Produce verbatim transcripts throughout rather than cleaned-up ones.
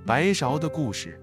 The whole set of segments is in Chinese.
白芍的故事。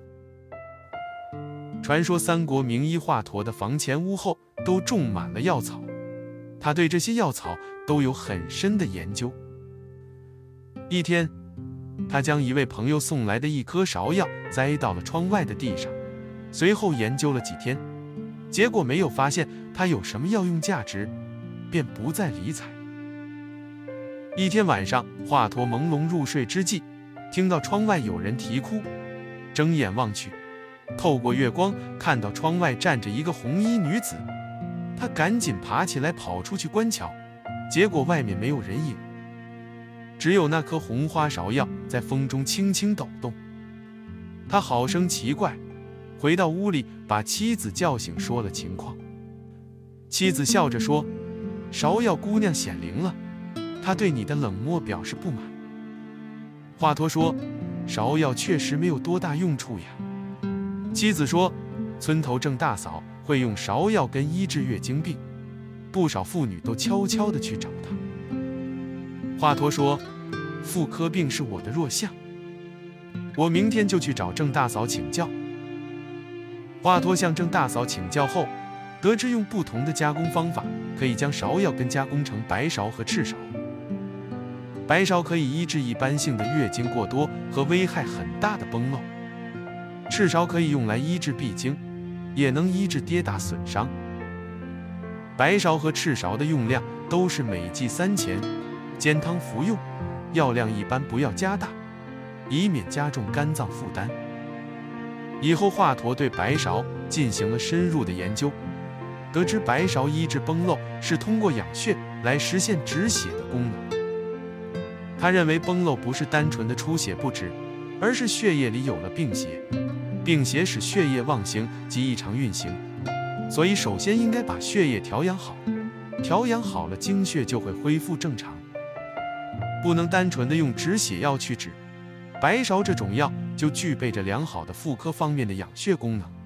传说三国名医华佗的房前屋后都种满了药草，他对这些药草都有很深的研究。一天，他将一位朋友送来的一颗芍药栽到了窗外的地上，随后研究了几天，结果没有发现它有什么药用价值，便不再理睬。一天晚上，华佗朦胧入睡之际，听到窗外有人啼哭，睁眼望去，透过月光看到窗外站着一个红衣女子，他赶紧爬起来跑出去观瞧，结果外面没有人影，只有那颗红花芍药在风中轻轻抖动。他好生奇怪，回到屋里把妻子叫醒，说了情况。妻子笑着说：“芍药姑娘显灵了，她对你的冷漠表示不满。”华佗说：“芍药确实没有多大用处呀。”妻子说：“村头郑大嫂会用芍药根医治月经病，不少妇女都悄悄地去找她。”华佗说：“妇科病是我的弱项，我明天就去找郑大嫂请教。”华佗向郑大嫂请教后，得知用不同的加工方法，可以将芍药根加工成白芍和赤芍。白芍可以医治一般性的月经过多和危害很大的崩漏，赤芍可以用来医治闭经，也能医治跌打损伤。白芍和赤芍的用量都是每剂三钱，煎汤服用，药量一般不要加大，以免加重肝脏负担。以后华佗对白芍进行了深入的研究，得知白芍医治崩漏是通过养血来实现止血的功能。他认为崩漏不是单纯的出血不止，而是血液里有了病邪，病邪使血液妄行及异常运行，所以首先应该把血液调养好，调养好了经血就会恢复正常，不能单纯的用止血药去止。白芍这种药就具备着良好的妇科方面的养血功能。